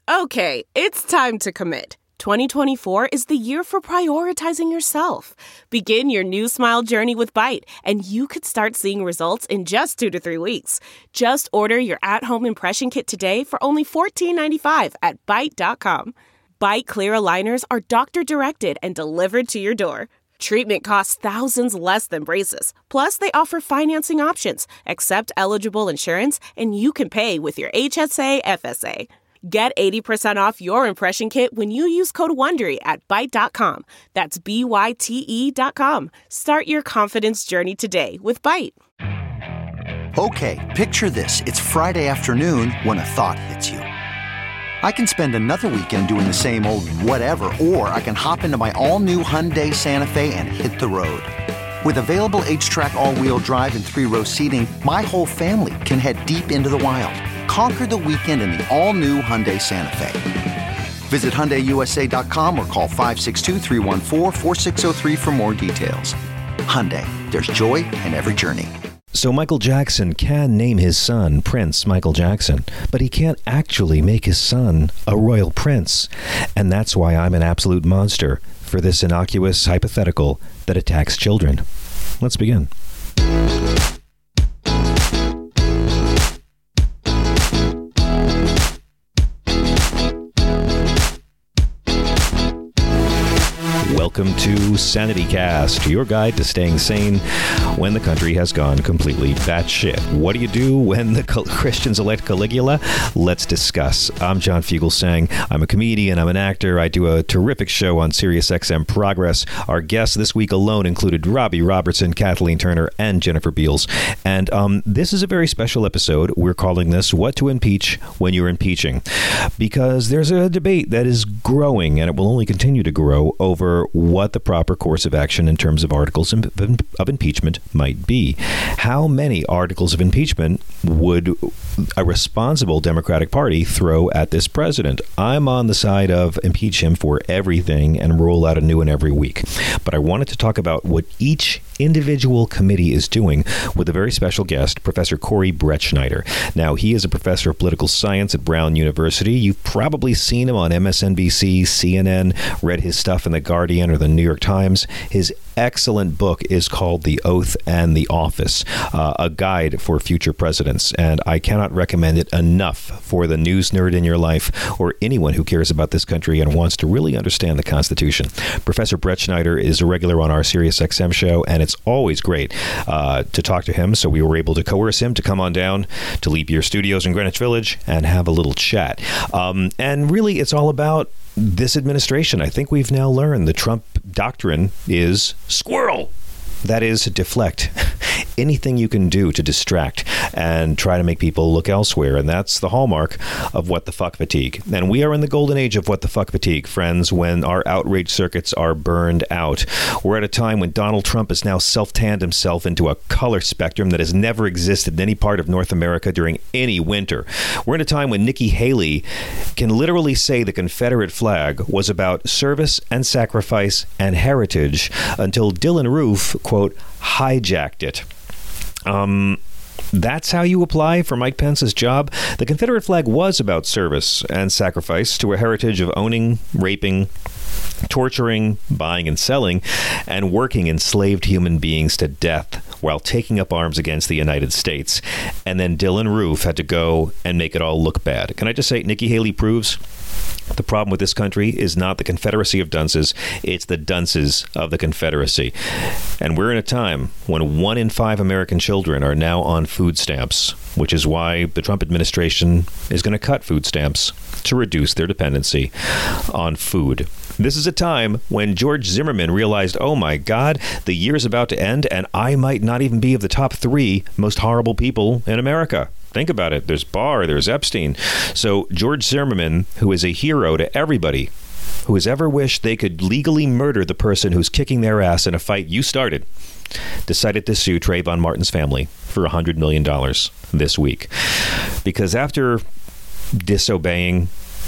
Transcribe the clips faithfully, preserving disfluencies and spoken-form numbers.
Okay, it's time to commit. twenty twenty-four is the year for prioritizing yourself. Begin your new smile journey with Byte, and you could start seeing results in just two to three weeks. Just order your at-home impression kit today for only fourteen ninety-five at byte dot com. Byte clear aligners are doctor-directed and delivered to your door. Treatment costs thousands less than braces. Plus, they offer financing options, accept eligible insurance, and you can pay with your H S A F S A. Get eighty percent off your impression kit when you use code WONDERY at byte dot com. That's B Y T E dot com. Start your confidence journey today with Byte. Okay, picture this. It's Friday afternoon when a thought hits you. I can spend another weekend doing the same old whatever, or I can hop into my all-new Hyundai Santa Fe and hit the road. With available H-Track all-wheel drive and three-row seating, my whole family can head deep into the wild. Conquer the weekend in the all-new Hyundai Santa Fe. Visit Hyundai U S A dot com or call five six two, three one four, four six zero three for more details. Hyundai, there's joy in every journey. So Michael Jackson can name his son Prince Michael Jackson, but he can't actually make his son a royal prince. And that's why I'm an absolute monster for this innocuous hypothetical that attacks children. Let's begin. Welcome to Sanity Cast, your guide to staying sane when the country has gone completely batshit. What do you do when the Christians elect Caligula? Let's discuss. I'm John Fugelsang. I'm a comedian. I'm an actor. I do a terrific show on SiriusXM Progress. Our guests this week alone included Robbie Robertson, Kathleen Turner, and Jennifer Beals. And um, this is a very special episode. We're calling this What to Impeach When You're Impeaching, because there's a debate that is growing, and it will only continue to grow over what the proper course of action in terms of articles of impeachment might be. How many articles of impeachment would a responsible Democratic Party throw at this president? I'm on the side of impeach him for everything and roll out a new one every week. But I wanted to talk about what each individual committee is doing with a very special guest, Professor Corey Brettschneider. Now, he is a professor of political science at Brown University. You've probably seen him on M S N B C, C N N, read his stuff in The Guardian or The New York Times. His excellent book is called The Oath and the Office, uh, a guide for future presidents. And I cannot recommend it enough for the news nerd in your life or anyone who cares about this country and wants to really understand the Constitution. Professor Brettschneider is a regular on our SiriusXM show, and it's always great uh, to talk to him. So we were able to coerce him to come on down to Leap Year Studios in Greenwich Village and have a little chat. Um, and really, it's all about this administration. I think we've now learned the Trump doctrine is squirrel. That is, deflect. Anything you can do to distract and try to make people look elsewhere. And that's the hallmark of what the fuck fatigue. And we are in the golden age of what the fuck fatigue, friends, when our outrage circuits are burned out. We're at a time when Donald Trump has now self-tanned himself into a color spectrum that has never existed in any part of North America during any winter. We're in a time when Nikki Haley can literally say the Confederate flag was about service and sacrifice and heritage until Dylan Roof, quote, hijacked it. Um, that's how you apply for Mike Pence's job. The Confederate flag was about service and sacrifice to a heritage of owning, raping, torturing, buying and selling, and working enslaved human beings to death while taking up arms against the United States. And then Dylan Roof had to go and make it all look bad. Can I just say, Nikki Haley proves the problem with this country is not the Confederacy of dunces, it's the dunces of the Confederacy. And we're in a time when one in five American children are now on food stamps, which is why the Trump administration is going to cut food stamps to reduce their dependency on food. This is a time when George Zimmerman realized, oh my God, the year's about to end and I might not even be of the top three most horrible people in America. Think about it. There's Barr, there's Epstein. So George Zimmerman, who is a hero to everybody who has ever wished they could legally murder the person who's kicking their ass in a fight you started, decided to sue Trayvon Martin's family for one hundred million dollars this week. Because after disobeying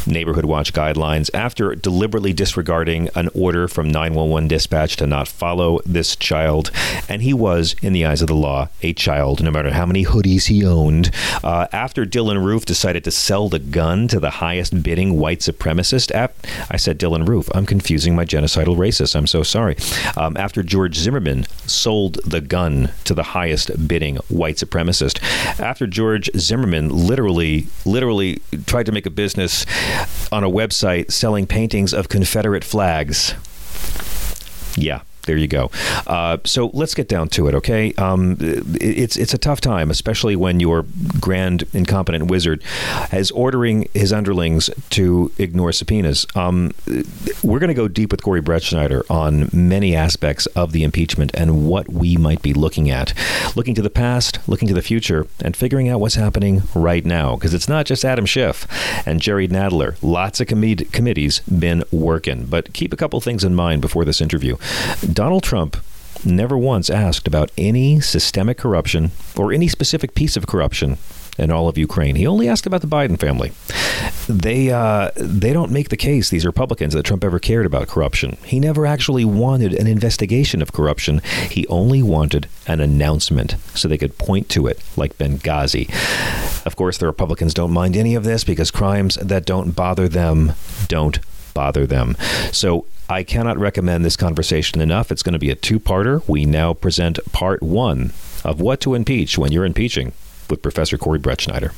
Neighborhood Watch guidelines after deliberately disregarding an order from nine one one dispatch to not follow this child. And he was, in the eyes of the law, a child, no matter how many hoodies he owned. Uh, after Dylann Roof decided to sell the gun to the highest bidding white supremacist, ap- I said Dylann Roof. I'm confusing my genocidal racist. I'm so sorry. Um, after George Zimmerman sold the gun to the highest bidding white supremacist, after George Zimmerman literally, literally tried to make a business on a website selling paintings of Confederate flags. Yeah. There you go. Uh, so let's get down to it, okay? Um, it's it's a tough time, especially when your grand incompetent wizard is ordering his underlings to ignore subpoenas. Um, we're going to go deep with Corey Brettschneider on many aspects of the impeachment and what we might be looking at. Looking to the past, looking to the future, and figuring out what's happening right now. Because it's not just Adam Schiff and Jerry Nadler. Lots of com- committees been working. But keep a couple things in mind before this interview. Donald Trump never once asked about any systemic corruption or any specific piece of corruption in all of Ukraine. He only asked about the Biden family. They uh, they don't make the case, these Republicans, that Trump ever cared about corruption. He never actually wanted an investigation of corruption. He only wanted an announcement so they could point to it like Benghazi. Of course, the Republicans don't mind any of this because crimes that don't bother them don't bother them. So I cannot recommend this conversation enough. It's going to be a two-parter. We now present part one of What to Impeach When You're Impeaching with Professor Corey Brettschneider.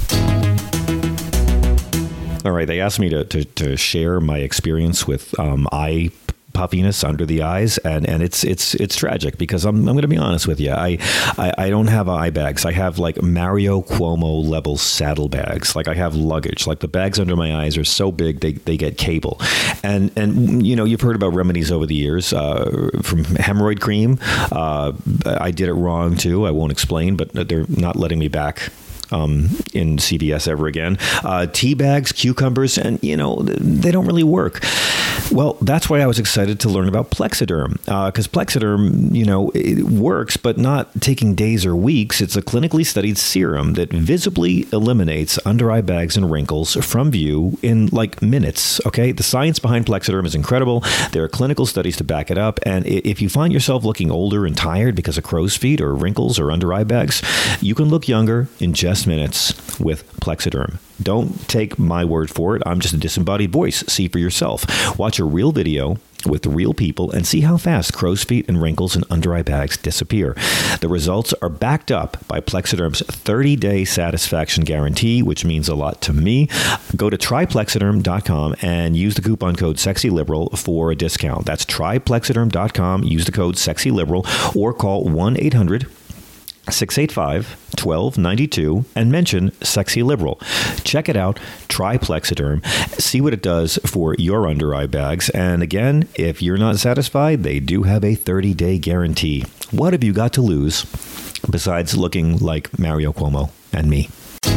All right, they asked me to, to, to share my experience with um, eye puffiness under the eyes, and, and it's it's it's tragic because I'm I'm going to be honest with you. I, I I don't have eye bags. I have like Mario Cuomo level saddlebags. Like I have luggage. Like the bags under my eyes are so big they, they get cable. And and you know you've heard about remedies over the years uh, from hemorrhoid cream. Uh, I did it wrong too. I won't explain, but they're not letting me back Um, in C V S ever again. Uh, tea bags, cucumbers, and, you know, they don't really work. Well, that's why I was excited to learn about Plexiderm, because uh, Plexiderm, you know, it works, but not taking days or weeks. It's a clinically studied serum that visibly eliminates under eye bags and wrinkles from view in like minutes. Okay, the science behind Plexiderm is incredible. There are clinical studies to back it up. And if you find yourself looking older and tired because of crow's feet or wrinkles or under eye bags, you can look younger in just minutes with Plexiderm. Don't take my word for it. I'm just a disembodied voice. See for yourself. Watch a real video with real people and see how fast crow's feet and wrinkles and under eye bags disappear. The results are backed up by Plexiderm's thirty-day satisfaction guarantee, which means a lot to me. Go to try plexiderm dot com and use the coupon code SEXYLIBERAL for a discount. That's try plexiderm dot com. Use the code SEXYLIBERAL or call one eight hundred six eight five one two nine two and mention Sexy Liberal. Check it out. Try Plexiderm. See what it does for your under eye bags. And again, if you're not satisfied, they do have a thirty-day guarantee. What have you got to lose besides looking like Mario Cuomo and me?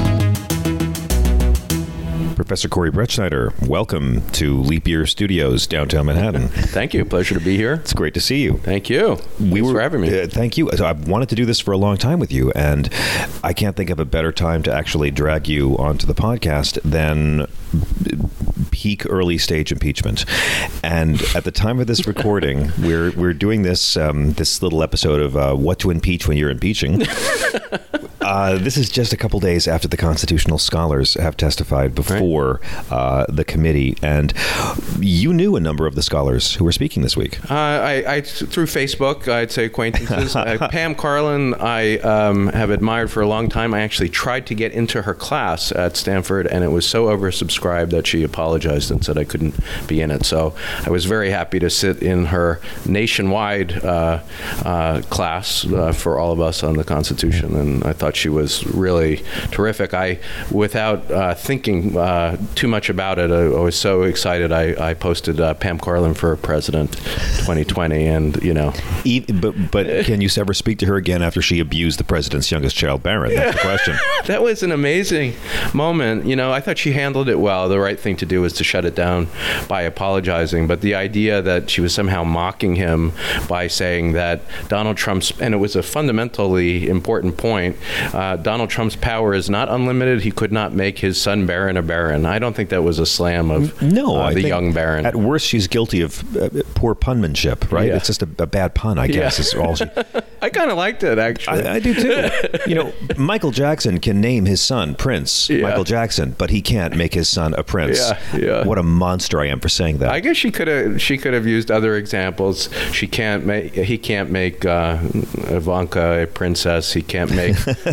Professor Corey Brettschneider, welcome to Leap Year Studios, downtown Manhattan. Thank you. Pleasure to be here. It's great to see you. Thank you. Thanks we were, for having me. Uh, thank you. So I've wanted to do this for a long time with you, and I can't think of a better time to actually drag you onto the podcast than peak early stage impeachment. And at the time of this recording, we're we're doing this um, this little episode of uh, What to Impeach When You're Impeaching. Uh, this is just a couple days after the constitutional scholars have testified before right. uh, the committee, and you knew a number of the scholars who were speaking this week. Uh, I, I through Facebook, I'd say acquaintances. uh, Pam Karlan, I um, have admired for a long time. I actually tried to get into her class at Stanford, and it was so oversubscribed that she apologized and said I couldn't be in it. So I was very happy to sit in her nationwide uh, uh, class uh, for all of us on the Constitution, and I thought she was really terrific. I, without uh, thinking uh, too much about it, I, I was so excited. I, I posted uh, Pam Karlan for president twenty twenty, and you know. But but can you ever speak to her again after she abused the president's youngest child, Barron? That's the question. That was an amazing moment. You know, I thought she handled it well. The right thing to do was to shut it down by apologizing. But the idea that she was somehow mocking him by saying that Donald Trump's, and it was a fundamentally important point, uh, Donald Trump's power is not unlimited. He could not make his son Barron a baron. I don't think that was a slam of no, uh, I the think young baron. At worst, she's guilty of uh, poor punmanship, right? Yeah. It's just a, a bad pun, I guess. Yeah. Is all she, I kind of liked it, actually. I, I do too. You know, Michael Jackson can name his son Prince Yeah. Michael Jackson, but he can't make his son a prince. Yeah, yeah. What a monster I am for saying that. I guess she could have. She could have used other examples. She can't make. He can't make uh, Ivanka a princess. He can't make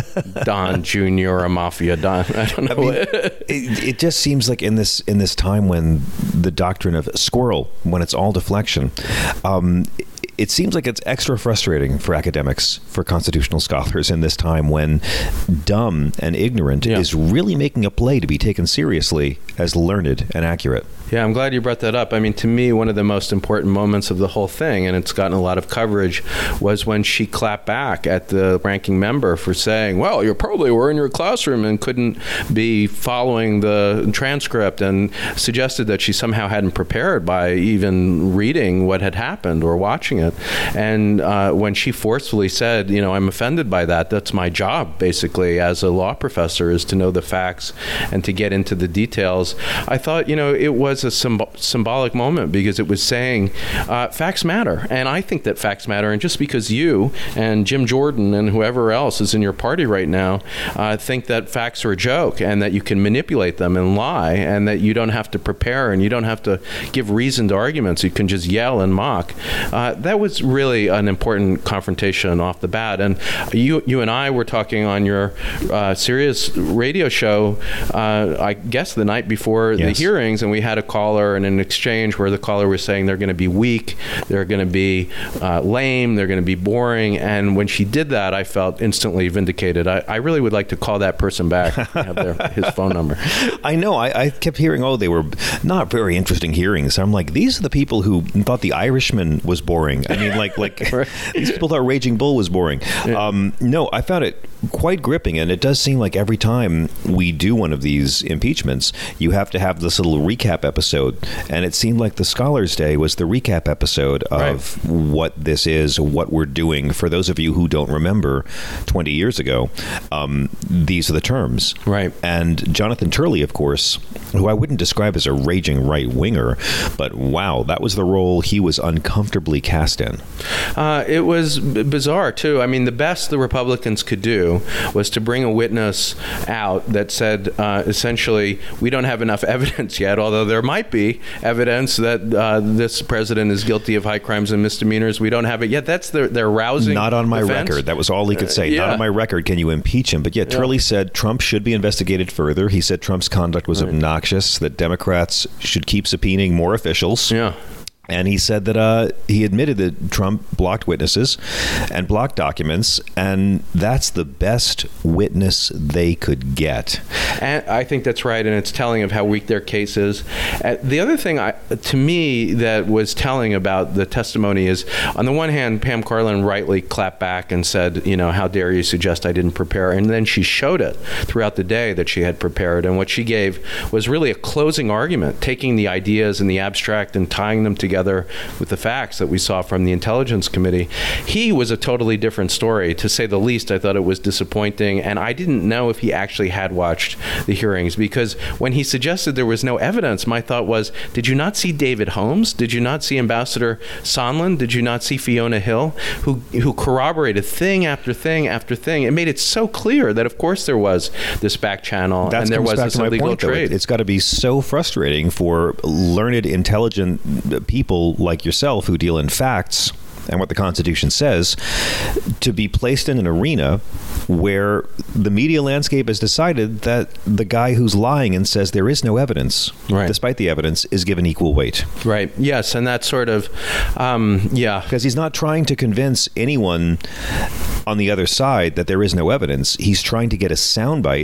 Don Junior a mafia don. I don't know. I mean, it, it just seems like in this in this time when the doctrine of squirrel, when it's all deflection, um, it, it seems like it's extra frustrating for academics, for constitutional scholars in this time when dumb and ignorant Yeah. is really making a play to be taken seriously as learned and accurate. Yeah, I'm glad you brought that up. I mean, to me, one of the most important moments of the whole thing, and it's gotten a lot of coverage, was when she clapped back at the ranking member for saying, well, you probably were in your classroom and couldn't be following the transcript, and suggested that she somehow hadn't prepared by even reading what had happened or watching it. And uh, when she forcefully said, you know, I'm offended by that, that's my job, basically, as a law professor, is to know the facts and to get into the details, I thought, you know, it was a symb- symbolic moment, because it was saying uh, facts matter. And I think that facts matter. And just because you and Jim Jordan and whoever else is in your party right now uh, think that facts are a joke and that you can manipulate them and lie and that you don't have to prepare and you don't have to give reasoned arguments, you can just yell and mock, uh, that was really an important confrontation off the bat. And you you and I were talking on your uh, Sirius radio show, uh, I guess the night before Yes. the hearings, and we had a caller and an exchange where the caller was saying they're going to be weak, they're going to be uh, lame, they're going to be boring. And when she did that, I felt instantly vindicated. I, I really would like to call that person back. I have their, his phone number. I know. I, I kept hearing, oh, they were not very interesting hearings. I'm like, these are the people who thought The Irishman was boring. I mean, like, like Right. these people thought Raging Bull was boring. Yeah. Um, no, I found it quite gripping, and it does seem like every time we do one of these impeachments, you have to have this little recap episode, and it seemed like the Scholars' Day was the recap episode of Right. what this is, what we're doing. For those of you who don't remember, twenty years ago, um, these are the terms. Right. And Jonathan Turley, of course, who I wouldn't describe as a raging right-winger, but wow, that was the role he was uncomfortably cast in. Uh, it was b- bizarre, too. I mean, the best the Republicans could do was to bring a witness out that said, uh, essentially, we don't have enough evidence yet, although there might be evidence that uh, this president is guilty of high crimes and misdemeanors. We don't have it yet. That's their, their rousing Not on my defense. record. That was all he could say. Uh, yeah. Not on my record can you impeach him. But yet Turley said Trump should be investigated further. He said Trump's conduct was Right. obnoxious, that Democrats should keep subpoenaing more officials. Yeah. And he said that uh, he admitted that Trump blocked witnesses and blocked documents, and that's the best witness they could get. And I think that's right, and it's telling of how weak their case is. Uh, the other thing, I, to me, that was telling about the testimony is, on the one hand, Pam Karlan rightly clapped back and said, you know, how dare you suggest I didn't prepare? And then she showed it throughout the day that she had prepared, and what she gave was really a closing argument, taking the ideas and the abstract and tying them together with the facts that we saw from the Intelligence Committee. He was a totally different story, to say the least. I thought it was disappointing, and I didn't know if he actually had watched the hearings, because when he suggested there was no evidence, my thought was, did you not see David Holmes? Did you not see Ambassador Sondland? Did you not see Fiona Hill, who who corroborated thing after thing after thing? It made it so clear that, of course, there was this back channel That and there comes was back this to my illegal point, though. trade. It, it's got to be so frustrating for learned, intelligent people like yourself who deal in facts and what the Constitution says, to be placed in an arena where the media landscape has decided that the guy who's lying and says there is no evidence, Right. despite the evidence, is given equal weight. Right. Yes, and that sort of, um, yeah. Because he's not trying to convince anyone on the other side that there is no evidence. He's trying to get a soundbite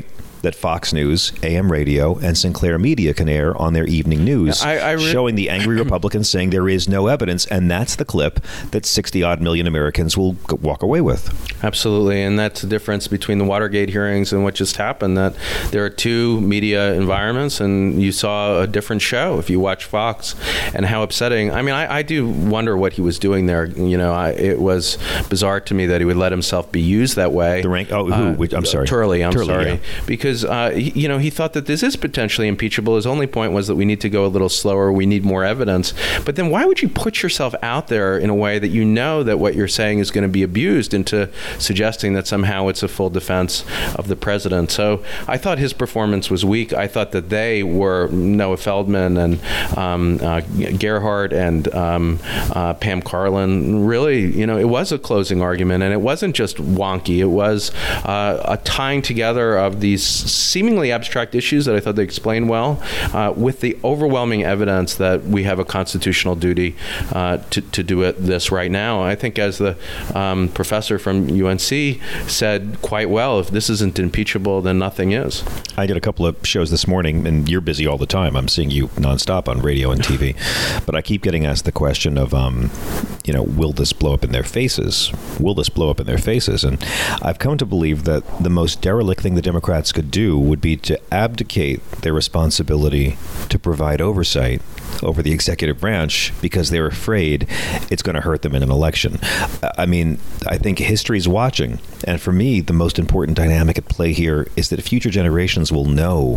that Fox News, A M radio, and Sinclair Media can air on their evening news, I, I re- showing the angry Republicans saying there is no evidence, and that's the clip that sixty-odd million Americans will g- walk away with. Absolutely, and that's the difference between the Watergate hearings and what just happened, that there are two media environments, and you saw a different show if you watch Fox, and how upsetting. I mean, I, I do wonder what he was doing there. You know, I, it was bizarre to me that he would let himself be used that way. The rank, oh, who? Uh, Which, I'm sorry. Turley, I'm Turley, sorry. Yeah. Because, uh, he, you know, he thought that this is potentially impeachable. His only point was that we need to go a little slower. We need more evidence. But then why would you put yourself out there in a way that you know that what you're saying is going to be abused into suggesting that somehow it's a full defense of the president? So I thought his performance was weak. I thought that they were, Noah Feldman and um, uh, Gerhardt and um, uh, Pam Karlan, really, you know, it was a closing argument, and it wasn't just wonky. It was uh, a tying together of these seemingly abstract issues that I thought they explained well, uh, with the overwhelming evidence that we have a constitutional duty uh, to, to do it this right now. I think, as the um, professor from U N C said quite well, if this isn't impeachable, then nothing is. I did a couple of shows this morning, and you're busy all the time. I'm seeing you nonstop on radio and T V. But I keep getting asked the question of, um, you know, will this blow up in their faces? Will this blow up in their faces? And I've come to believe that the most derelict thing the Democrats could do would be to abdicate their responsibility to provide oversight over the executive branch because they're afraid it's going to hurt them in an election. I mean, I think history's watching. And for me, the most important dynamic at play here is that future generations will know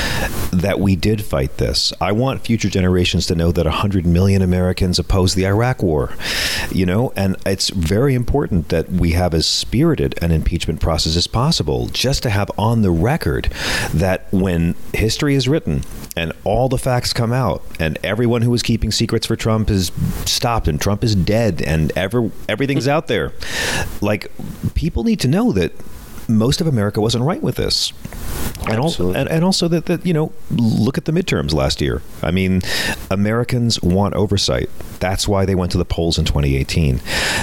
that we did fight this. I want future generations to know that one hundred million Americans opposed the Iraq War, you know, and it's very important that we have as spirited an impeachment process as possible, just to have on the record that when history is written and all the facts come out and everyone who was keeping secrets for Trump is stopped and Trump is dead and ever everything's out there, like, people need to know that most of America wasn't right with this. And also, and, and also that, that, you know, look at the midterms last year. I mean, Americans want oversight. That's why they went to the polls in twenty eighteen.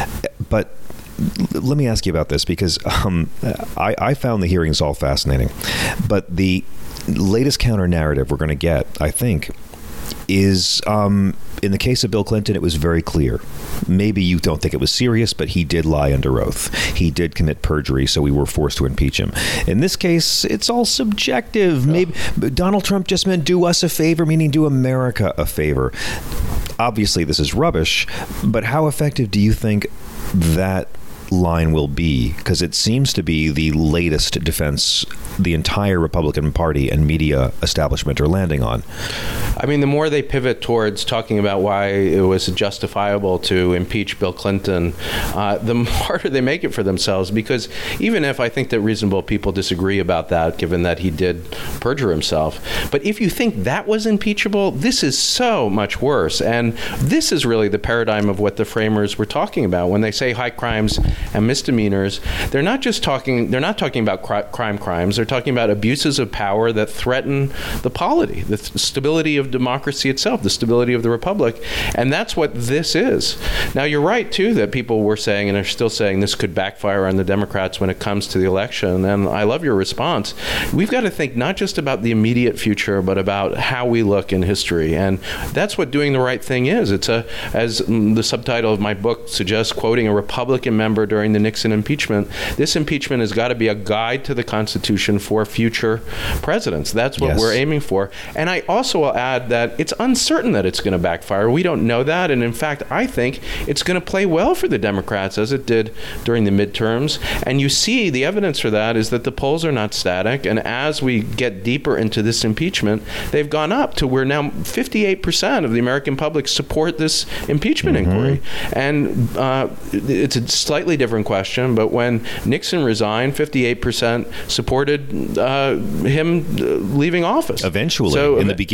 But let me ask you about this, because um, I, I found the hearings all fascinating. But the latest counter narrative we're going to get, I think, is um, in the case of Bill Clinton, it was very clear. Maybe you don't think it was serious, but he did lie under oath. He did commit perjury, so we were forced to impeach him. In this case, it's all subjective. Maybe Donald Trump just meant do us a favor, meaning do America a favor. Obviously, this is rubbish, but how effective do you think that line will be? Because it seems to be the latest defense the entire Republican Party and media establishment are landing on. I mean, the more they pivot towards talking about why it was justifiable to impeach Bill Clinton, uh, the harder they make it for themselves. Because even if I think that reasonable people disagree about that, given that he did perjure himself, but if you think that was impeachable, this is so much worse. And this is really the paradigm of what the framers were talking about when they say high crimes and misdemeanors. They're not just talking, they're not talking about cri- crime crimes. They're talking about abuses of power that threaten the polity, the th- stability of democracy itself, the stability of the republic. And that's what this is. Now, you're right, too, that people were saying and are still saying this could backfire on the Democrats when it comes to the election. And I love your response. We've got to think not just about the immediate future, but about how we look in history. And that's what doing the right thing is. It's a, as the subtitle of my book suggests, quoting a Republican member during the Nixon impeachment, this impeachment has got to be a guide to the Constitution for future presidents. That's what yes. we're aiming for. And I also will add that it's uncertain that it's going to backfire. We don't know that. And in fact, I think it's going to play well for the Democrats, as it did during the midterms. And you see the evidence for that is that the polls are not static. And as we get deeper into this impeachment, they've gone up to where now fifty-eight percent of the American public support this impeachment mm-hmm. inquiry. And uh, it's a slightly different question, but when Nixon resigned, fifty-eight percent supported uh, him leaving office. Eventually. So, in the beginning, it was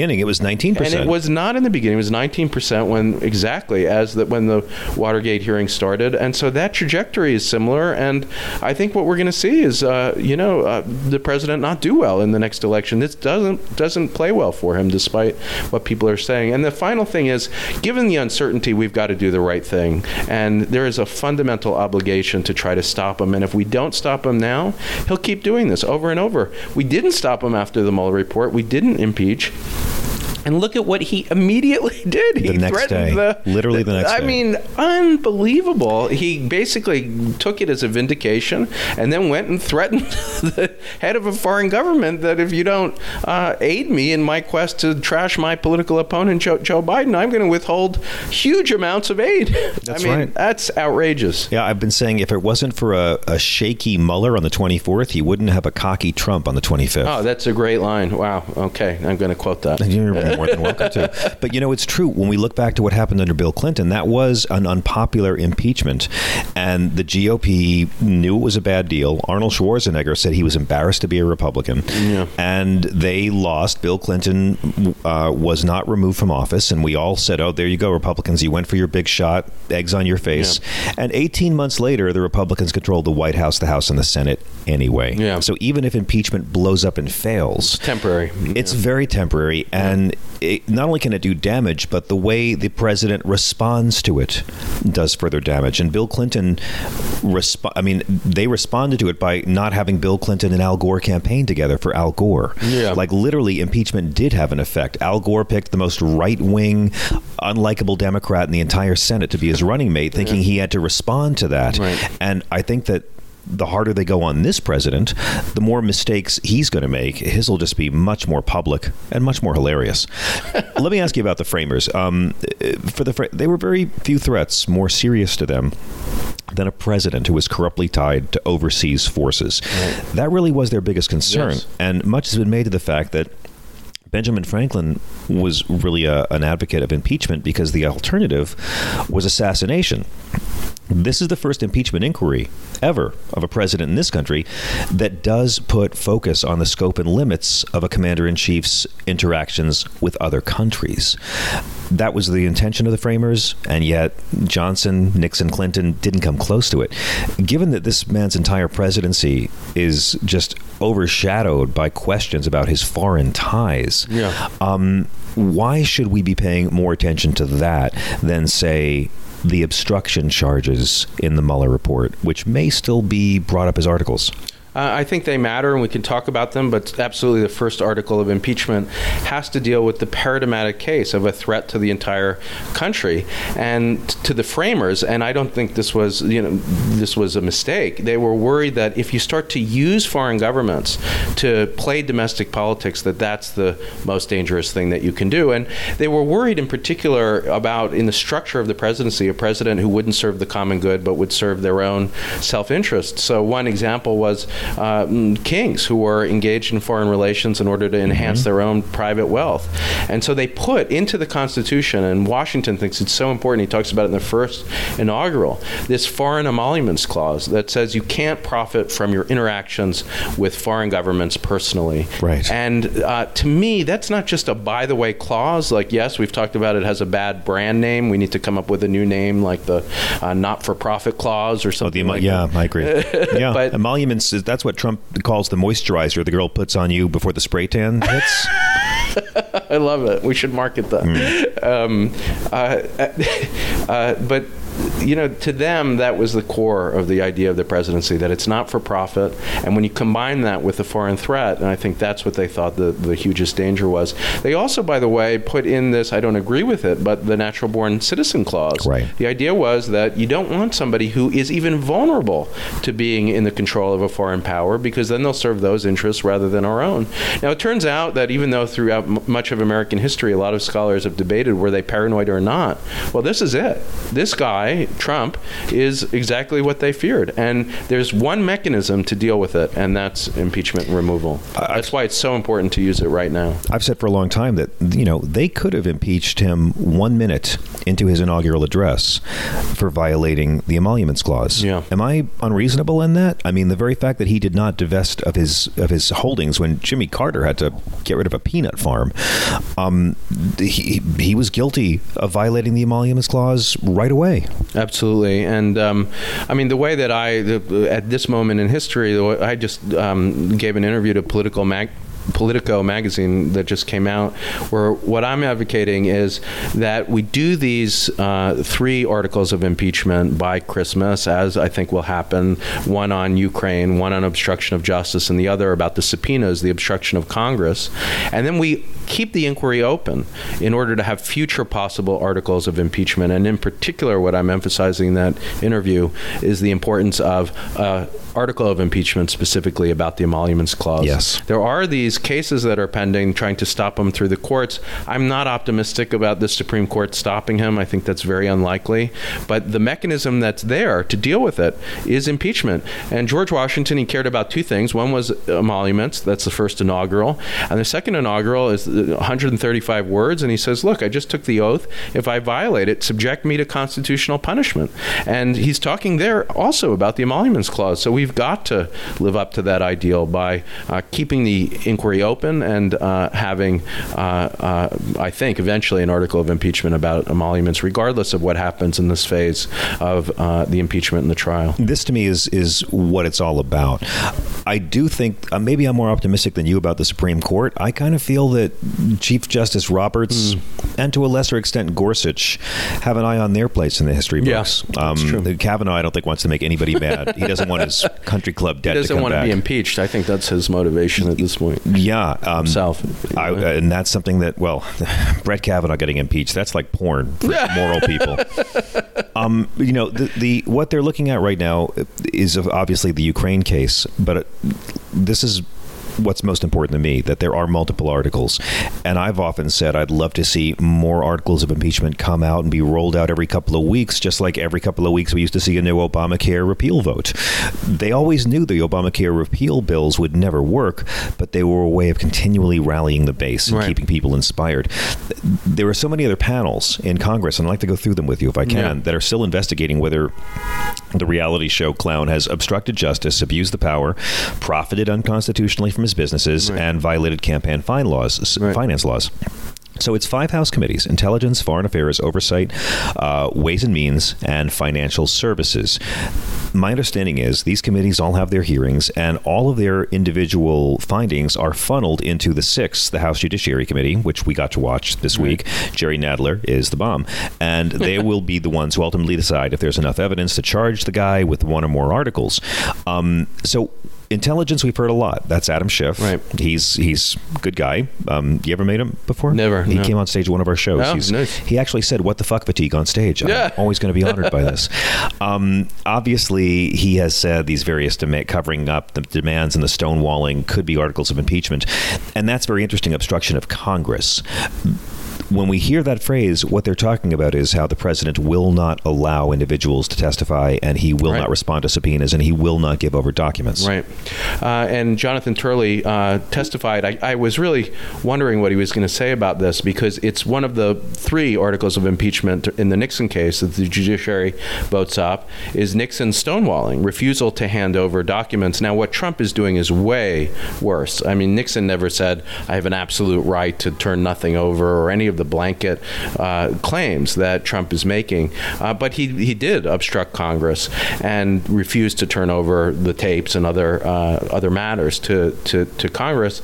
nineteen percent. And it was not in the beginning. It was nineteen percent when exactly as the, when the Watergate hearing started. And so that trajectory is similar. And I think what we're going to see is, uh, you know, uh, the president not do well in the next election. This doesn't doesn't play well for him, despite what people are saying. And the final thing is, given the uncertainty, we've got to do the right thing. And there is a fundamental obligation to try to stop him. And if we don't stop him now, he'll keep doing this over and over. We didn't stop him after the Mueller report. We didn't impeach. And look at what he immediately did. He the next day. The, Literally the next I day. I mean, unbelievable. He basically took it as a vindication and then went and threatened the head of a foreign government that if you don't uh, aid me in my quest to trash my political opponent, Joe, Joe Biden, I'm going to withhold huge amounts of aid. That's I mean, right. That's outrageous. Yeah, I've been saying if it wasn't for a, a shaky Mueller on the twenty-fourth, he wouldn't have a cocky Trump on the twenty-fifth. Oh, that's a great line. Wow. Okay. I'm going to quote that. You're more than welcome to. But, you know, it's true. When we look back to what happened under Bill Clinton, that was an unpopular impeachment. And the G O P knew it was a bad deal. Arnold Schwarzenegger said he was embarrassed to be a Republican. Yeah. And they lost. Bill Clinton uh, was not removed from office. And we all said, oh, there you go, Republicans. You went for your big shot, eggs on your face. Yeah. And eighteen months later, the Republicans controlled the White House, the House, and the Senate anyway. Yeah. So even if impeachment blows up and fails, it's temporary. It's yeah. very temporary. And it, not only can it do damage, but the way the president responds to it does further damage. And Bill Clinton, resp- I mean, they responded to it by not having Bill Clinton and Al Gore campaign together for Al Gore. Yeah. Like, literally, impeachment did have an effect. Al Gore picked the most right-wing, unlikable Democrat in the entire Senate to be his running mate, thinking yeah. he had to respond to that. Right. And I think that the harder they go on this president, the more mistakes he's going to make. His will just be much more public and much more hilarious. Let me ask you about the framers. Um, for the they were very few threats more serious to them than a president who was corruptly tied to overseas forces. Right. That really was their biggest concern. Yes. And much has been made of the fact that Benjamin Franklin was really a, an advocate of impeachment because the alternative was assassination. This is the first impeachment inquiry ever of a president in this country that does put focus on the scope and limits of a commander-in-chief's interactions with other countries. That was the intention of the framers, and yet Johnson, Nixon, Clinton didn't come close to it. Given that this man's entire presidency is just overshadowed by questions about his foreign ties, yeah. um, why should we be paying more attention to that than, say, the obstruction charges in the Mueller report, which may still be brought up as articles? Uh, I think they matter, and we can talk about them, but absolutely the first article of impeachment has to deal with the paradigmatic case of a threat to the entire country and to the framers. And I don't think this was, you know, this was a mistake. They were worried that if you start to use foreign governments to play domestic politics, that that's the most dangerous thing that you can do. And they were worried in particular about, in the structure of the presidency, a president who wouldn't serve the common good but would serve their own self-interest. So one example was Uh, kings who were engaged in foreign relations in order to enhance mm-hmm. their own private wealth. And so they put into the Constitution, and Washington thinks it's so important, he talks about it in the first inaugural, this foreign emoluments clause that says you can't profit from your interactions with foreign governments personally. Right. And uh, to me, that's not just a by-the-way clause, like, yes, we've talked about it has a bad brand name, we need to come up with a new name like the uh, not-for-profit clause or something oh, the, like yeah, that. I agree. Yeah, but, emoluments is that's what Trump calls the moisturizer the girl puts on you before the spray tan hits. I love it. We should market that. Mm. Um, uh, uh, but, you know, to them, that was the core of the idea of the presidency, that it's not for profit. And when you combine that with the foreign threat, and I think that's what they thought the, the hugest danger was. They also, by the way, put in this, I don't agree with it, but the natural born citizen clause. Right. The idea was that you don't want somebody who is even vulnerable to being in the control of a foreign power, because then they'll serve those interests rather than our own. Now, it turns out that even though throughout m- much of American history, a lot of scholars have debated were they paranoid or not, well, this is it. This guy by Trump is exactly what they feared. And there's one mechanism to deal with it, and that's impeachment and removal. That's why it's so important to use it right now. I've said for a long time that, you know, they could have impeached him one minute into his inaugural address for violating the emoluments clause. Yeah. Am I unreasonable in that? I mean, the very fact that he did not divest of his of his holdings when Jimmy Carter had to get rid of a peanut farm, um, he, he was guilty of violating the emoluments clause right away. Absolutely. And um, I mean, the way that I, the, at this moment in history, I just um, gave an interview to Political Mag. Politico magazine that just came out, where what I'm advocating is that we do these uh, three articles of impeachment by Christmas, as I think will happen, one on Ukraine, one on obstruction of justice, and the other about the subpoenas, the obstruction of Congress. And then we keep the inquiry open in order to have future possible articles of impeachment. And in particular, what I'm emphasizing in that interview is the importance of uh, article of impeachment specifically about the emoluments clause. Yes. There are these cases that are pending, trying to stop him through the courts. I'm not optimistic about the Supreme Court stopping him. I think that's very unlikely. But the mechanism that's there to deal with it is impeachment. And George Washington, he cared about two things. One was emoluments. That's the first inaugural. And the second inaugural is one hundred thirty-five words. And he says, look, I just took the oath. If I violate it, subject me to constitutional punishment. And he's talking there also about the emoluments clause. So we've got to live up to that ideal by uh, keeping the inquiry open and uh, having, uh, uh, I think, eventually an article of impeachment about emoluments, regardless of what happens in this phase of uh, the impeachment and the trial. This, to me, is is what it's all about. I do think, uh, maybe I'm more optimistic than you about the Supreme Court. I kind of feel that Chief Justice Roberts, mm. and to a lesser extent Gorsuch, have an eye on their place in the history books. Yeah, that's um, true. Kavanaugh, I don't think, wants to make anybody mad. He doesn't want his country club debt to come back. He doesn't want to be impeached. I think that's his motivation at this point. Yeah. Um, Himself. I, and that's something that, well, Brett Kavanaugh getting impeached, that's like porn for moral people. Um, you know, the, the what they're looking at right now is obviously the Ukraine case, but this is what's most important to me, that there are multiple articles. And I've often said I'd love to see more articles of impeachment come out and be rolled out every couple of weeks, just like every couple of weeks we used to see a new Obamacare repeal vote. They always knew the Obamacare repeal bills would never work, but they were a way of continually rallying the base and right. keeping people inspired. There are so many other panels in Congress, and I'd like to go through them with you if I can, yeah. that are still investigating whether the reality show clown has obstructed justice, abused the power, profited unconstitutionally from his businesses, right. and violated campaign fine laws, right. finance laws. So it's five House committees: Intelligence, Foreign Affairs, Oversight, uh, Ways and Means, and Financial Services. My understanding is these committees all have their hearings, and all of their individual findings are funneled into the sixth, the House Judiciary Committee, which we got to watch this right. week. Jerry Nadler is the bomb. And they will be the ones who ultimately decide if there's enough evidence to charge the guy with one or more articles. Um, so... Intelligence, we've heard a lot. That's Adam Schiff. Right. He's he's a good guy. Um, you ever met him before? Never. He no. came on stage at one of our shows. Oh, he's, nice. He actually said, "What the fuck fatigue" on stage. Yeah. I'm always going to be honored by this. Um, obviously, he has said these various dem- covering up the demands and the stonewalling could be articles of impeachment, and that's very interesting. Obstruction of Congress. When we hear that phrase, what they're talking about is how the president will not allow individuals to testify, and he will right. not respond to subpoenas, and he will not give over documents. Right. Uh, and Jonathan Turley uh, testified. I, I was really wondering what he was going to say about this, because it's one of the three articles of impeachment in the Nixon case that the judiciary votes up, is Nixon's stonewalling, refusal to hand over documents. Now, what Trump is doing is way worse. I mean, Nixon never said, I have an absolute right to turn nothing over, or any of the blanket uh, claims that Trump is making. Uh, but he he did obstruct Congress and refused to turn over the tapes and other uh, other matters to, to, to Congress.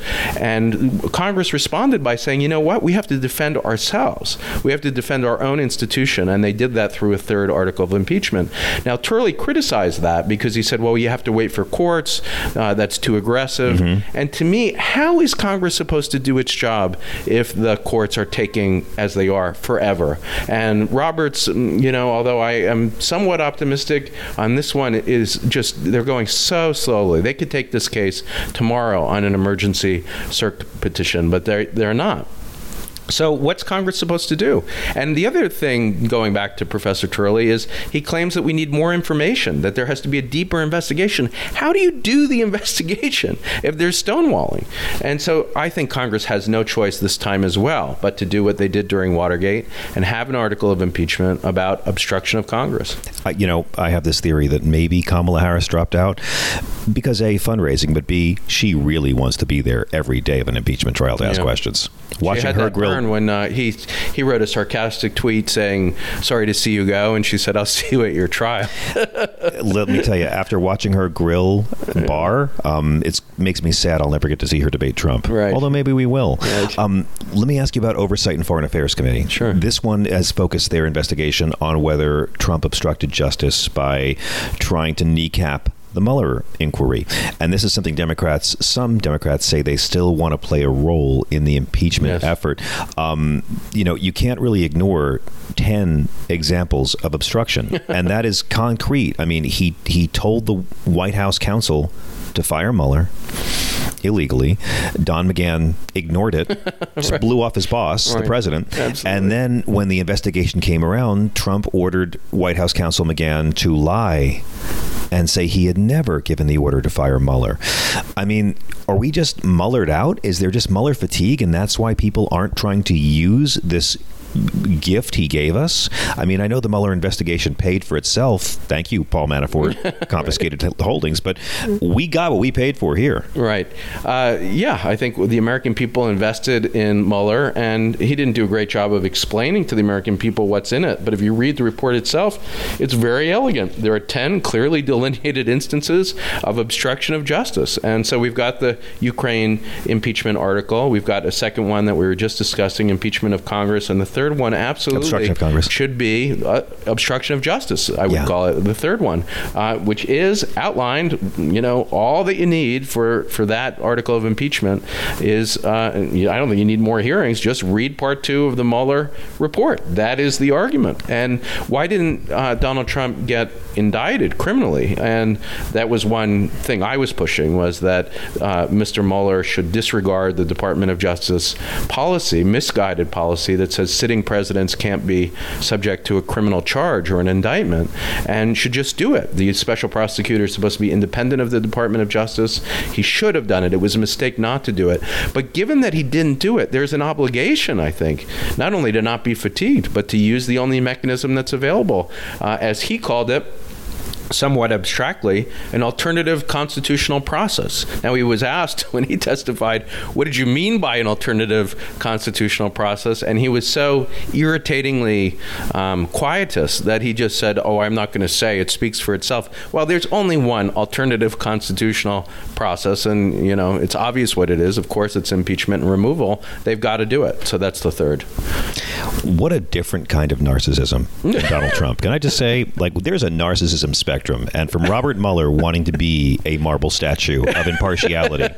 And Congress responded by saying, you know what, we have to defend ourselves. We have to defend our own institution. And they did that through a third article of impeachment. Now, Turley criticized that because he said, well, you have to wait for courts. Uh, that's too aggressive. Mm-hmm. And to me, how is Congress supposed to do its job if the courts are taking, as they are, forever? And Roberts, you know, although I am somewhat optimistic on this one, is just, they're going so slowly. They could take this case tomorrow on an emergency cert petition, but they're, they're not. So what's Congress supposed to do? And the other thing, going back to Professor Turley, is he claims that we need more information, that there has to be a deeper investigation. How do you do the investigation if there's stonewalling? And so I think Congress has no choice this time as well but to do what they did during Watergate and have an article of impeachment about obstruction of Congress. Uh, you know, I have this theory that maybe Kamala Harris dropped out because A, fundraising, but B, she really wants to be there every day of an impeachment trial to ask Yeah. questions. She Watching had her that grill. burn when uh, he he wrote a sarcastic tweet saying, "Sorry to see you go," and she said, "I'll see you at your trial." Let me tell you, after watching her grill bar, um, it makes me sad I'll never get to see her debate Trump. Right. Although maybe we will. Right. Um, let me ask you about Oversight and Foreign Affairs Committee. Sure. This one has focused their investigation on whether Trump obstructed justice by trying to kneecap the Mueller inquiry. And this is something Democrats, some Democrats say they still want to play a role in the impeachment Yes. effort. Um, you know, you can't really ignore ten examples of obstruction, and that is concrete. I mean, he, he told the White House counsel to fire Mueller illegally. Don McGahn ignored it, just Right. blew off his boss, Right. the president. Absolutely. And then when the investigation came around, Trump ordered White House counsel McGahn to lie and say he had never given the order to fire Mueller. I mean, are we just Mullered out? Is there just Mueller fatigue, and that's why people aren't trying to use this gift he gave us? I mean, I know the Mueller investigation paid for itself. Thank you, Paul Manafort, confiscated the holdings, but we got what we paid for here. Right. Uh, yeah, I think the American people invested in Mueller, and he didn't do a great job of explaining to the American people what's in it. But if you read the report itself, it's very elegant. There are ten clearly delineated instances of obstruction of justice. And so we've got the Ukraine impeachment article. We've got a second one that we were just discussing, impeachment of Congress. And the third one absolutely Obstruction of Congress. should be uh, obstruction of justice, I would Yeah. call it, the third one, uh, which is outlined, you know, all that you need for, for that article of impeachment is, uh, I don't think you need more hearings, just read part two of the Mueller report. That is the argument. And why didn't uh, Donald Trump get indicted criminally? And that was one thing I was pushing, was that uh, Mister Mueller should disregard the Department of Justice policy, misguided policy that says sitting presidents can't be subject to a criminal charge or an indictment, and should just do it. The special prosecutor is supposed to be independent of the Department of Justice. He should have done it. It was a mistake not to do it. But given that he didn't do it, there's an obligation, I think, not only to not be fatigued, but to use the only mechanism that's available, uh, as he called it, somewhat abstractly, an alternative constitutional process. Now, he was asked when he testified, what did you mean by an alternative constitutional process? And he was so irritatingly um, quietist that he just said, oh, I'm not going to say, it speaks for itself. Well, there's only one alternative constitutional process, and, you know, it's obvious what it is. Of course, it's impeachment and removal. They've got to do it. So that's the third. What a different kind of narcissism than Donald Trump. Can I just say, like, there's a narcissism spectrum. And from Robert Mueller wanting to be a marble statue of impartiality.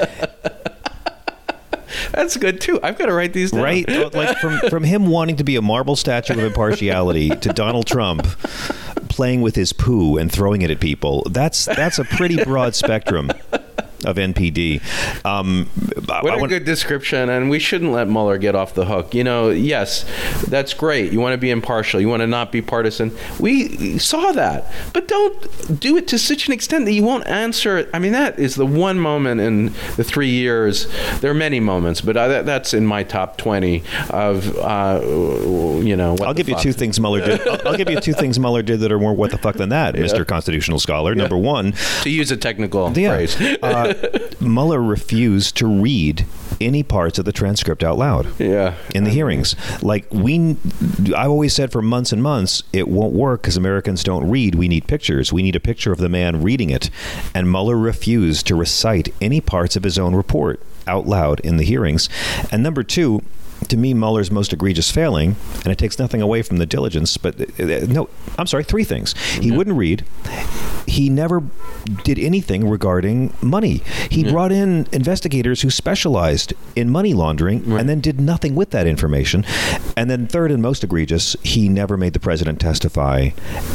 That's good, too. I've got to write these down. Right? Like, from, from him wanting to be a marble statue of impartiality to Donald Trump playing with his poo and throwing it at people, that's that's a pretty broad spectrum of N P D. Um, what I a want- good description, and we shouldn't let Mueller get off the hook. You know, yes, that's great. You want to be impartial. You want to not be partisan. We saw that. But don't do it to such an extent that you won't answer. I mean, that is the one moment in the three years. There are many moments, but I, that, that's in my top twenty of, uh, you know, what I'll the give you fuck. two things Mueller did. I'll, I'll give you two things Mueller did that are more what the fuck than that, Mister Constitutional Scholar. Number one, To use a technical Yeah. phrase. uh, Mueller refused to read any parts of the transcript out loud Yeah. in the hearings. Like, we, I've always said for months and months, it won't work because Americans don't read. We need pictures. We need a picture of the man reading it. And Mueller refused to recite any parts of his own report out loud in the hearings. And number two, to me, Mueller's most egregious failing, and it takes nothing away from the diligence, but uh, no, I'm sorry, three things. He wouldn't read. He never did anything regarding money. He Yeah. brought in investigators who specialized in money laundering Right. and then did nothing with that information. And then third and most egregious, he never made the president testify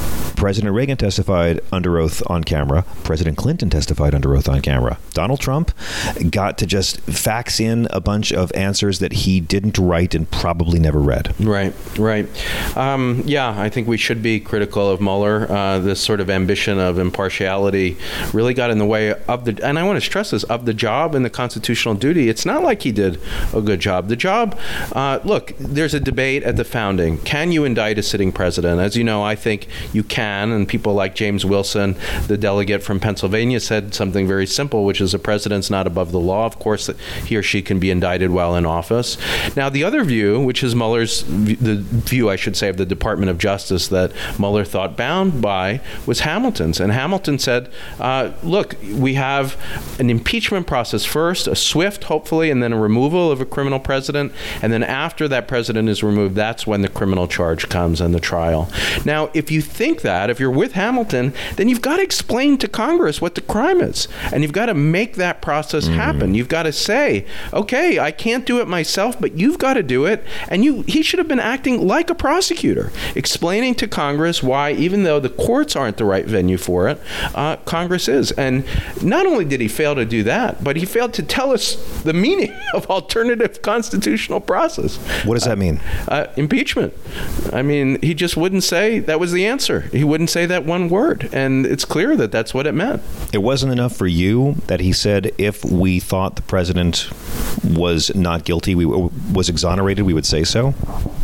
President Reagan testified under oath on camera. President Clinton testified under oath on camera. Donald Trump got to just fax in a bunch of answers that he didn't write and probably never read. Right, right. Um, yeah, I think we should be critical of Mueller. Uh, this sort of ambition of impartiality really got in the way of the, and I want to stress this, of the job and the constitutional duty. It's not like he did a good job. The job, uh, look, there's a debate at the founding. Can you indict a sitting president? As you know, I think you can, and people like James Wilson, the delegate from Pennsylvania, said something very simple, which is the president's not above the law. Of course, he or she can be indicted while in office. Now, the other view, which is Mueller's, the view, I should say, of the Department of Justice that Mueller thought bound by, was Hamilton's. And Hamilton said, uh, look, we have an impeachment process first, a swift, hopefully, and then a removal of a criminal president. And then after that president is removed, that's when the criminal charge comes and the trial. Now, if you think that, if you're with Hamilton, then you've got to explain to Congress what the crime is. And you've got to make that process mm. happen. You've got to say, okay, I can't do it myself, but you've got to do it. And you, he should have been acting like a prosecutor, explaining to Congress why, even though the courts aren't the right venue for it, uh, Congress is. And not only did he fail to do that, but he failed to tell us the meaning of alternative constitutional process. What does that mean? Uh, uh, impeachment. I mean, he just wouldn't say that was the answer. He wouldn't say that one word. And it's clear that that's what it meant. It wasn't enough for you that he said if we thought the president was not guilty, we was exonerated, we would say so?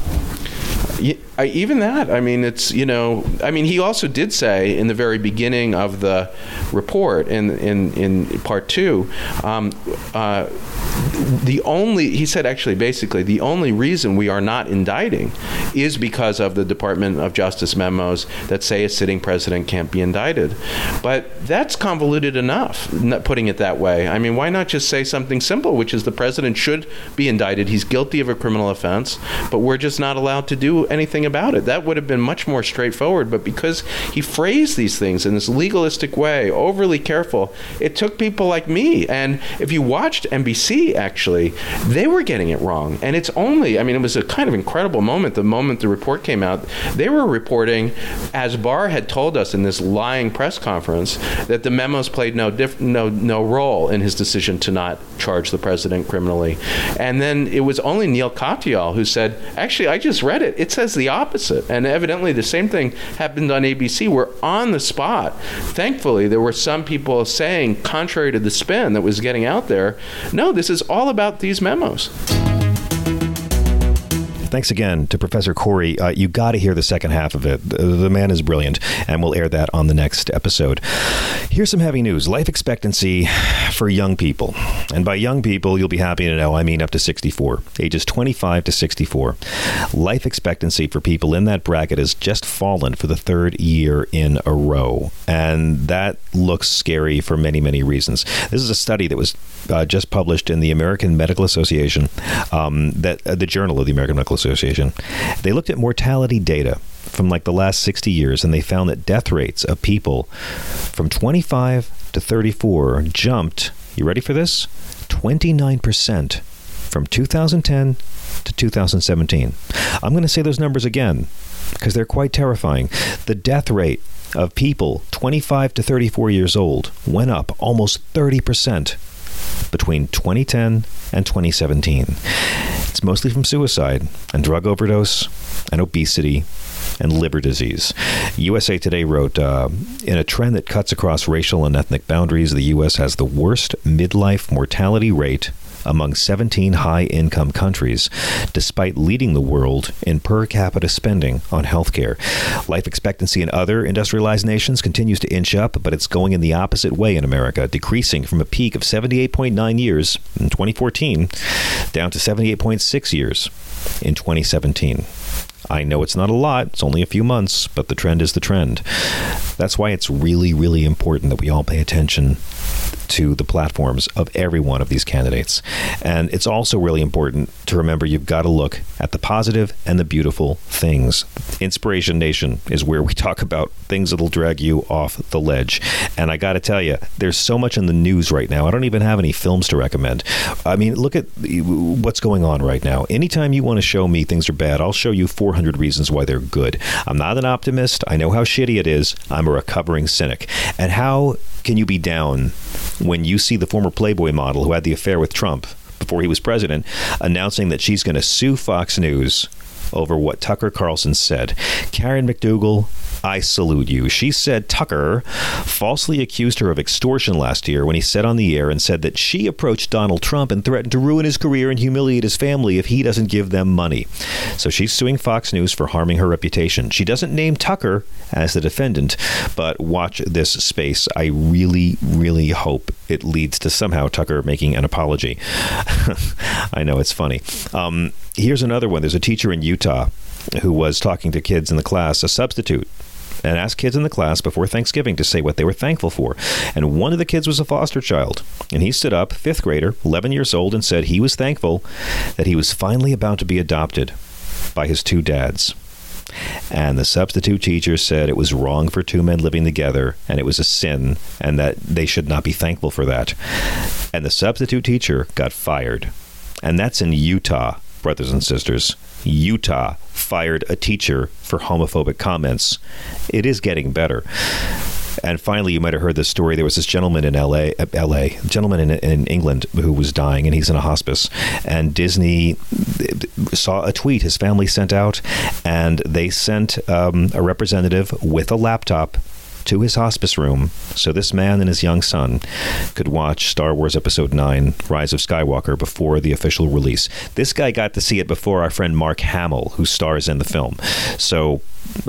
Yeah, I, even that, I mean, it's, you know, I mean, he also did say in the very beginning of the report, in in, in part two, um, uh, the only, he said actually basically, the only reason we are not indicting is because of the Department of Justice memos that say a sitting president can't be indicted. But that's convoluted enough, not putting it that way. I mean, why not just say something simple, which is the president should be indicted. He's guilty of a criminal offense, but we're just not allowed to do anything about it. That would have been much more straightforward. But because he phrased these things in this legalistic way, overly careful, it took people like me. And if you watched N B C, actually, they were getting it wrong. And it's only, I mean, it was a kind of incredible moment, the moment the report came out. They were reporting, as Barr had told us in this lying press conference, that the memos played no diff- no no role in his decision to not charge the president criminally. And then it was only Neil Katyal who said, actually, I just read it. It says the opposite. And evidently the same thing happened on A B C. We're on the spot. Thankfully, there were some people saying, contrary to the spin that was getting out there, no, this is all about these memos. Thanks again to Professor Corey. Uh, you got to hear the second half of it. The, the man is brilliant, and we'll air that on the next episode. Here's some heavy news. Life expectancy for young people. And by young people, you'll be happy to know I mean up to sixty-four. Ages twenty-five to sixty-four. Life expectancy for people in that bracket has just fallen for the third year in a row. And that looks scary for many, many reasons. This is a study that was uh, just published in the American Medical Association, um, that uh, the Journal of the American Medical Association. They looked at mortality data from like the last sixty years, and they found that death rates of people from twenty-five to thirty-four jumped, you ready for this? twenty-nine percent from two thousand ten to two thousand seventeen. I'm going to say those numbers again because they're quite terrifying. The death rate of people twenty-five to thirty-four years old went up almost thirty percent between twenty ten and twenty seventeen. It's mostly from suicide and drug overdose and obesity and liver disease. U S A Today wrote, uh, in a trend that cuts across racial and ethnic boundaries, the U S has the worst midlife mortality rate among seventeen high-income countries, despite leading the world in per capita spending on healthcare. Life expectancy in other industrialized nations continues to inch up, but it's going in the opposite way in America, decreasing from a peak of seventy-eight point nine years in twenty fourteen down to seventy-eight point six years in twenty seventeen. I know it's not a lot, it's only a few months, but the trend is the trend. That's why it's really, really important that we all pay attention to the platforms of every one of these candidates. And it's also really important to remember you've got to look at the positive and the beautiful things. Inspiration Nation is where we talk about things that'll drag you off the ledge. And I got to tell you, there's so much in the news right now. I don't even have any films to recommend. I mean, look at what's going on right now. Anytime you want to show me things are bad, I'll show you four four hundred reasons why they're good. I'm not an optimist. I know how shitty it is. I'm a recovering cynic. And how can you be down when you see the former Playboy model who had the affair with Trump before he was president announcing that she's going to sue Fox News over what Tucker Carlson said? Karen McDougal, I salute you. She said Tucker falsely accused her of extortion last year when he said on the air and said that she approached Donald Trump and threatened to ruin his career and humiliate his family if he doesn't give them money. So she's suing Fox News for harming her reputation. She doesn't name Tucker as the defendant, but watch this space. I really, really hope it leads to somehow Tucker making an apology. I know, it's funny. Um, here's another one. There's a teacher in Utah who was talking to kids in the class, a substitute, and asked kids in the class before Thanksgiving to say what they were thankful for. And one of the kids was a foster child. And he stood up, fifth grader, eleven years old, and said he was thankful that he was finally about to be adopted by his two dads. And the substitute teacher said it was wrong for two men living together, and it was a sin, and that they should not be thankful for that. And the substitute teacher got fired. And that's in Utah, brothers and sisters. Utah fired a teacher for homophobic comments. It is getting better. And finally, you might have heard this story. There was this gentleman in L A, L A, a gentleman in, in England who was dying, and he's in a hospice. And Disney saw a tweet his family sent out, and they sent um, a representative with a laptop to his hospice room so this man and his young son could watch Star Wars Episode nine, Rise of Skywalker, before the official release. This guy got to see it before our friend Mark Hamill, who stars in the film. So,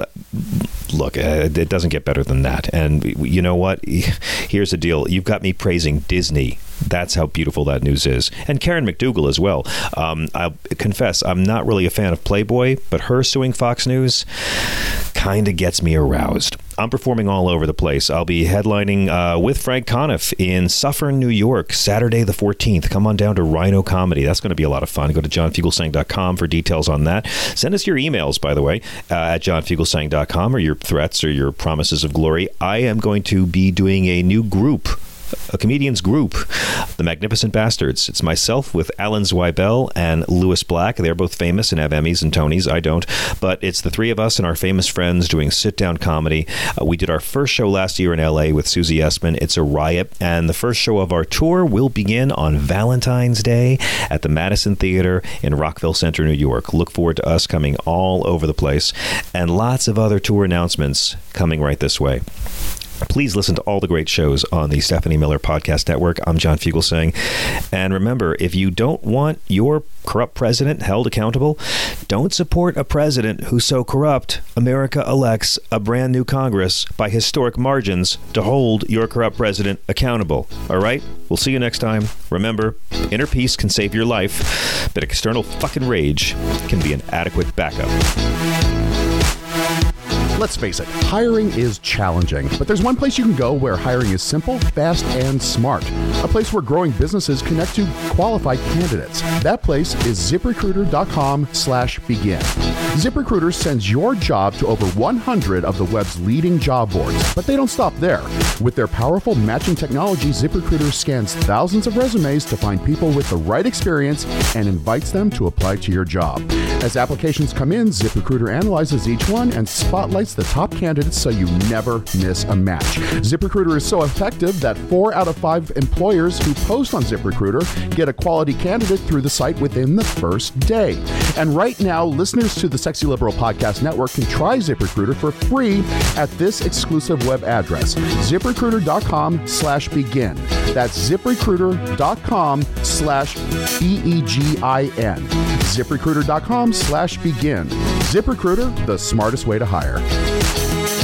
look, uh, it doesn't get better than that. And you know what? Here's the deal. You've got me praising Disney. That's how beautiful that news is. And Karen McDougal as well. Um, I'll confess, I'm not really a fan of Playboy, but her suing Fox News kind of gets me aroused. I'm performing all over the place. I'll be headlining uh, with Frank Conniff in Suffern, New York, Saturday the fourteenth. Come on down to Rhino Comedy. That's going to be a lot of fun. Go to john fugelsang dot com for details on that. Send us your emails, by the way, uh, at john fugelsang dot com, or your threats or your promises of glory. I am going to be doing a new group, a comedians group, the Magnificent Bastards. It's myself with Alan Zweibel and Lewis Black. They're both famous and have Emmys and Tonys. I don't. But it's the three of us and our famous friends doing sit-down comedy. Uh, we did our first show last year in L A with Susie Essman. It's a riot. And the first show of our tour will begin on Valentine's Day at the Madison Theater in Rockville Center, New York. Look forward to us coming all over the place. And lots of other tour announcements coming right this way. Please listen to all the great shows on the Stephanie Miller Podcast Network. I'm John Fugelsang. And remember, if you don't want your corrupt president held accountable, don't support a president who's so corrupt America elects a brand new Congress by historic margins to hold your corrupt president accountable. All right? We'll see you next time. Remember, inner peace can save your life, but external fucking rage can be an adequate backup. Let's face it, hiring is challenging, but there's one place you can go where hiring is simple, fast, and smart. A place where growing businesses connect to qualified candidates. That place is ZipRecruiter.com slash begin. ZipRecruiter sends your job to over one hundred of the web's leading job boards, but they don't stop there. With their powerful matching technology, ZipRecruiter scans thousands of resumes to find people with the right experience and invites them to apply to your job. As applications come in, ZipRecruiter analyzes each one and spotlights the top candidates so you never miss a match. ZipRecruiter is so effective that four out of five employers who post on ZipRecruiter get a quality candidate through the site within the first day. And right now, listeners to the Sexy Liberal Podcast Network can try ZipRecruiter for free at this exclusive web address, ZipRecruiter.com slash begin. That's ZipRecruiter.com slash B-E-G-I-N. ZipRecruiter.com slash begin. ZipRecruiter, the smartest way to hire.